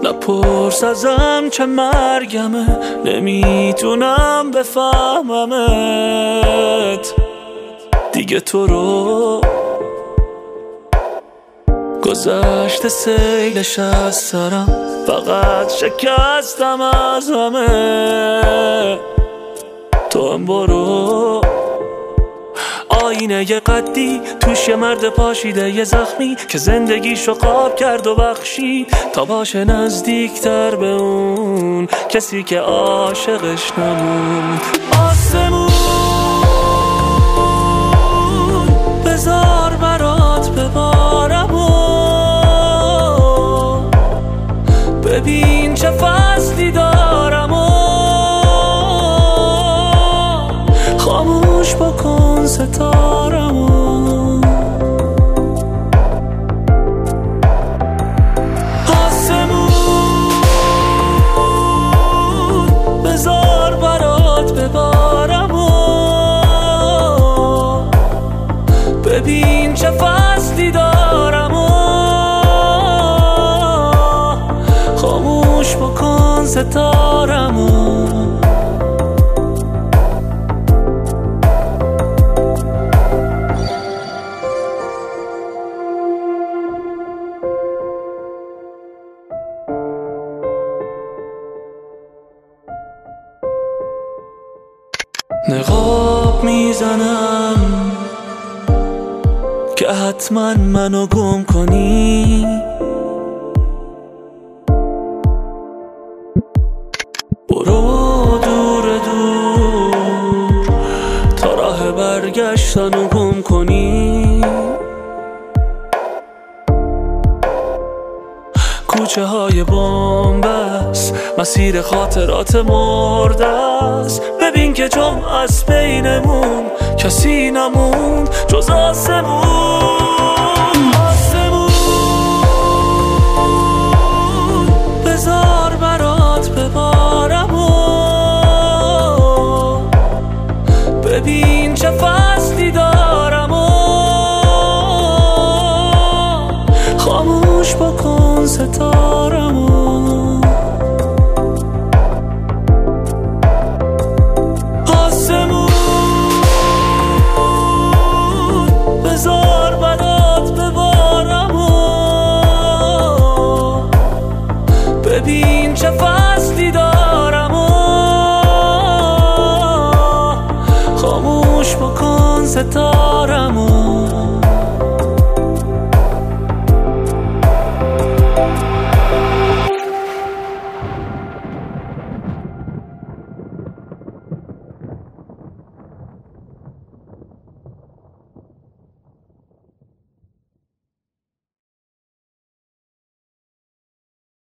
نپرس ازم چه مرگمه، نمیتونم بفهممت دیگه. تو رو گذشته سیلش از سرم، فقط شکستم از همه. تو هم برو آینه ی قدی، توش یه مرد پاشیده یه زخمی که زندگیشو قاب کرد و بخشید تا باشه نزدیکتر به اون کسی که عاشقش نموند. آسمون بذار برات ببارم و ببین چه فصلی دارم و خاموش بکن ستارمو. آسمون بذار برات ببارم و ببین چه فصلی دارم و خاموش بکن ستارمو. نقاب میزنم که حتما منو گم کنی، برو دور دور تا راه برگشتنو گم کنی. کوچه های بنبست، مسیر خاطرات مرده است. ببین که جمع از بینمون کسی نموند جز آسمون. آسمون بذار برات ببارم و ببین چه فصلی دارم و خاموش بکن ستارمو. آسمون بذار برات ببارم و ببین چه فصلی دارم و خاموش بکن ستارمو.